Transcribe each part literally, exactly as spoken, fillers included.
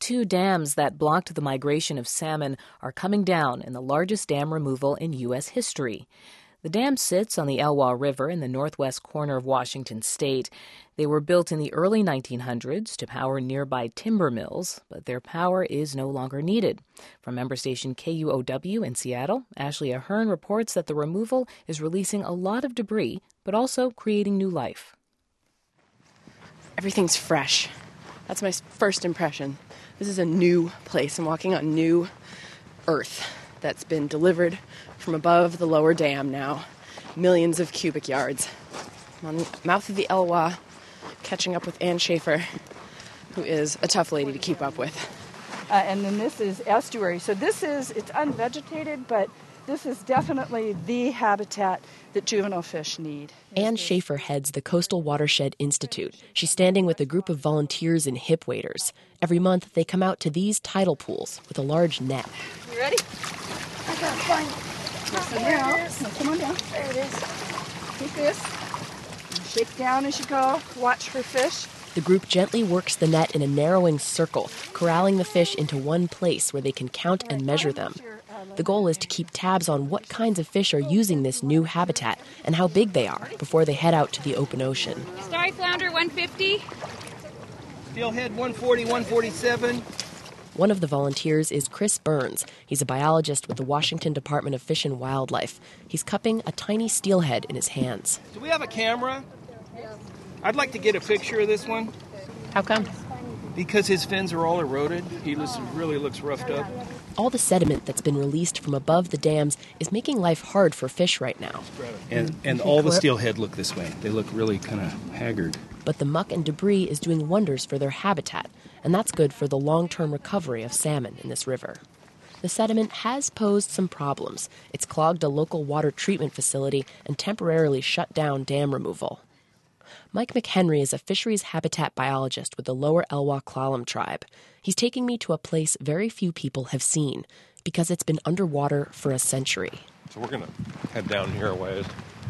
two dams that blocked the migration of salmon are coming down in the largest dam removal in U S history. The dam sits on the Elwha River in the northwest corner of Washington state. They were built in the early nineteen hundreds to power nearby timber mills, but their power is no longer needed. From member station K U O W in Seattle, Ashley Ahern reports that the removal is releasing a lot of debris, but also creating new life. Everything's fresh. That's my first impression. This is a new place. I'm walking on new earth that's been delivered from above the lower dam now. Millions of cubic yards. I'm on the mouth of the Elwha, catching up with Ann Schaefer, who is a tough lady to keep up with. Uh, and then this is estuary. So this is, it's unvegetated, but this is definitely the habitat that juvenile fish need. Ann Schaefer heads the Coastal Watershed Institute. She's standing with a group of volunteers in hip waders. Every month, they come out to these tidal pools with a large net. You ready? I gotta find it. Now, come on down. There it is. Take this. Shake down as you go. Watch for fish. The group gently works the net in a narrowing circle, corralling the fish into one place where they can count and measure them. The goal is to keep tabs on what kinds of fish are using this new habitat and how big they are before they head out to the open ocean. Starry flounder, one fifty. Steelhead, one forty, one forty-seven. One of the volunteers is Chris Burns. He's a biologist with the Washington Department of Fish and Wildlife. He's cupping a tiny steelhead in his hands. Do we have a camera? I'd like to get a picture of this one. How come? Because his fins are all eroded. He looks, really looks roughed up. All the sediment that's been released from above the dams is making life hard for fish right now. And, and all the steelhead look this way. They look really kind of haggard. But the muck and debris is doing wonders for their habitat, and that's good for the long-term recovery of salmon in this river. The sediment has posed some problems. It's clogged a local water treatment facility and temporarily shut down dam removal. Mike McHenry is a fisheries habitat biologist with the Lower Elwha Klallam tribe. He's taking me to a place very few people have seen because it's been underwater for a century. So we're going to head down here a ways,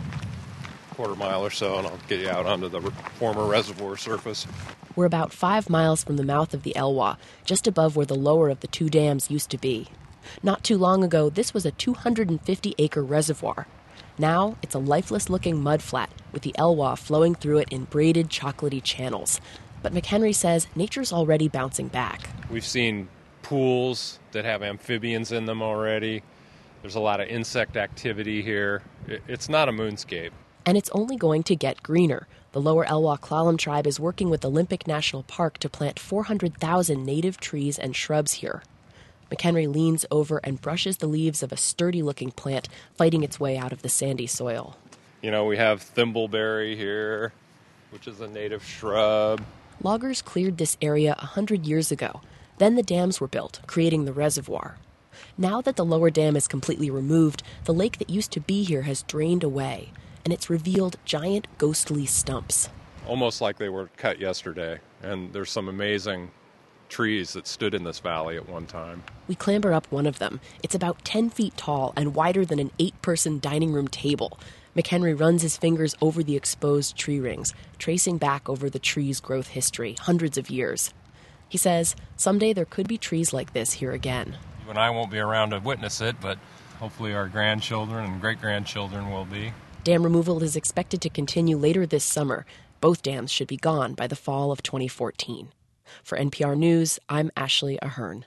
a quarter mile or so, and I'll get you out onto the former reservoir surface. We're about five miles from the mouth of the Elwha, just above where the lower of the two dams used to be. Not too long ago, this was a two hundred fifty acre reservoir. Now, it's a lifeless-looking mudflat with the Elwha flowing through it in braided, chocolatey channels. But McHenry says nature's already bouncing back. We've seen pools that have amphibians in them already. There's a lot of insect activity here. It's not a moonscape. And it's only going to get greener. The Lower Elwha Klallam tribe is working with Olympic National Park to plant four hundred thousand native trees and shrubs here. McHenry leans over and brushes the leaves of a sturdy-looking plant fighting its way out of the sandy soil. You know, we have thimbleberry here, which is a native shrub. Loggers cleared this area a hundred years ago. Then the dams were built, creating the reservoir. Now that the lower dam is completely removed, the lake that used to be here has drained away, and it's revealed giant ghostly stumps. Almost like they were cut yesterday, and there's some amazing trees that stood in this valley at one time. We clamber up one of them. It's about ten feet tall and wider than an eight-person dining room table. McHenry runs his fingers over the exposed tree rings, tracing back over the tree's growth history, hundreds of years. He says someday there could be trees like this here again. You and I won't be around to witness it, but hopefully our grandchildren and great-grandchildren will be. Dam removal is expected to continue later this summer. Both dams should be gone by the fall of twenty fourteen. For N P R News, I'm Ashley Ahern.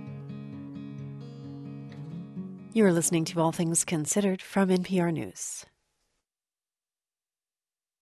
You are listening to All Things Considered from N P R News.